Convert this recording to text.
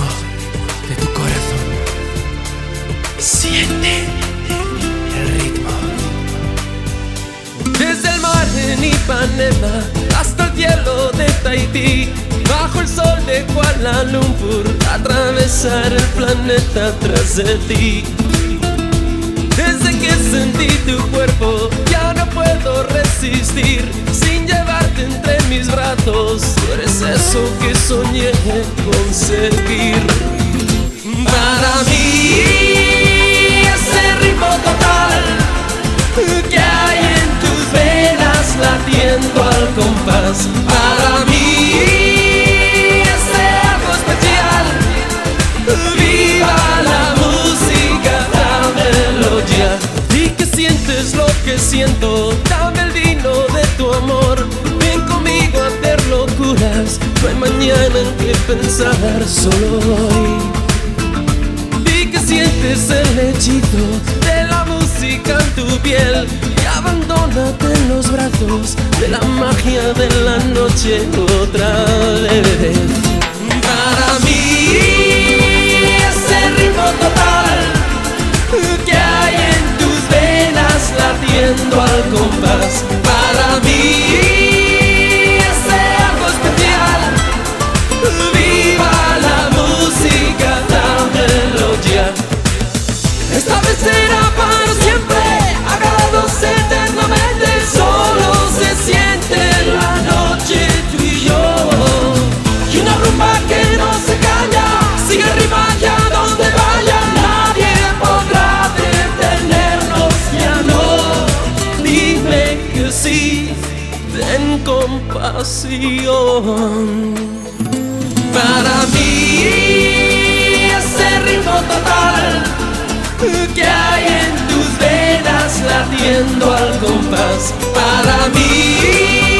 ritmo de tu corazón. Siente el ritmo. Desde el mar en Ipanema hasta el cielo de Tahití, bajo el sol de Kuala Lumpur, atravesar el planeta tras de ti. Desde que sentí tu cuerpo ya no puedo resistir, sin llevarte entre mis brazos, tú eres eso que soñé conseguir. Para mí ese ritmo total que hay en tus venas latiendo al compás. Para mí ese algo especial. Viva la música, dámelo ya. Di que sientes lo que siento, dame el vino de tu amor. Ven conmigo a hacer locuras, no hay mañana en que pensar, solo hoy. Sientes el hechizo de la música en tu piel y abandónate en los brazos de la magia de la noche otra vez. Para mí ese ritmo total que hay en tus venas latiendo al compás. Para mí ese algo especial. Viva la música, dámelo ya. Esta vez será para siempre, agarrados eternamente, solo se siente en la noche tú y yo. Y una rumba que no se calla, sigue arriba allá donde vaya, nadie podrá detenernos, ya no. Dime que sí, ten compasión. Para mí ese ritmo total que hay en tus venas latiendo al compás. Para mí